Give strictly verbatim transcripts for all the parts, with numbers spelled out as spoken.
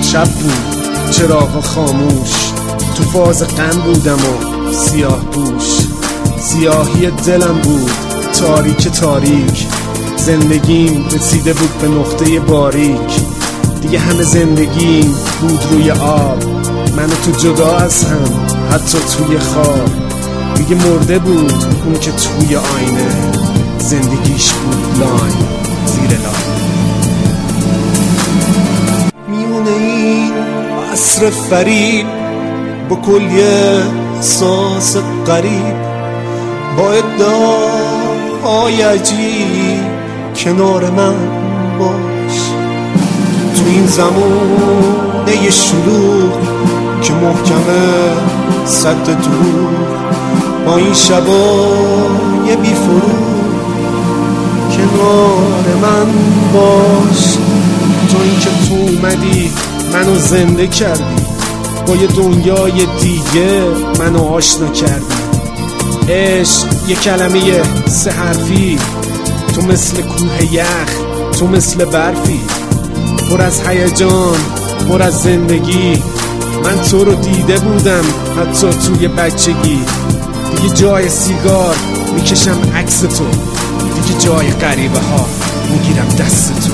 شب بود چراغ خاموش، تو فاز غم بودم و سیاه پوش. سیاهی دلم بود تاریک تاریک، زندگیم رسیده بود به نقطه باریک. دیگه همه زندگیم بود روی آب، من و تو جدا از هم حتی توی خواب. دیگه مرده بود اون که توی آینه، زندگیش بود لاین زیر لاین. میونه این عصر فریب با کلی احساس غریب، با ادعاهای عجیب کنار من باش. تو این زمونه شلوغ که محکمه صد دروغ، با این شبای بی فروغ کنار من باش. تو این که تو اومدی منو زنده کردی، با یه دنیای دیگه منو آشنا کردی. عشق یه کلمه سه حرفی، تو مثل کوه یخ، تو مثل برفی، پر از هیجان، پر از زندگی. من تو رو دیده بودم حتی توی بچگی. دیگه جای سیگار میکشم عکس تو، دیگه جای غریبه ها میگیرم دست تو.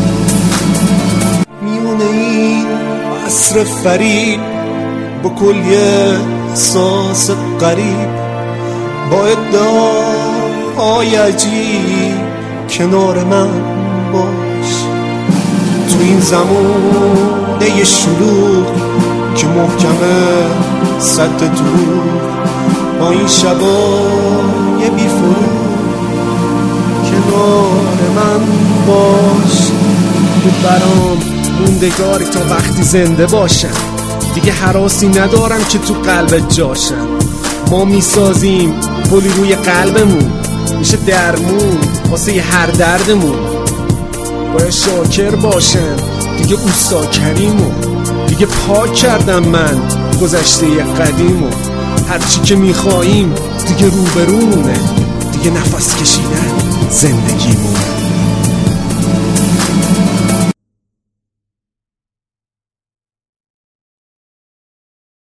میونه این عصر فریب با کلی احساس غریب، با ادعاهای عجیب کنار من باش. تو این زمونه شلوغ که محکمه صد دروغ، با این شبای بی فروغ کنار من باش. بود برام موندگاری تا وقتی زنده باشم، دیگه حراسی ندارم که تو قلبت جاشم. ما میسازیم پلی روی قلبمون، میشه درمون واسه هر دردمون. باید شاکر باشم دیگه اوستا کریمو، دیگه پاک کردم من گذشته قدیمو. هرچی که میخواییم دیگه روبرونه، دیگه نفس کشیدن زندگیمونه.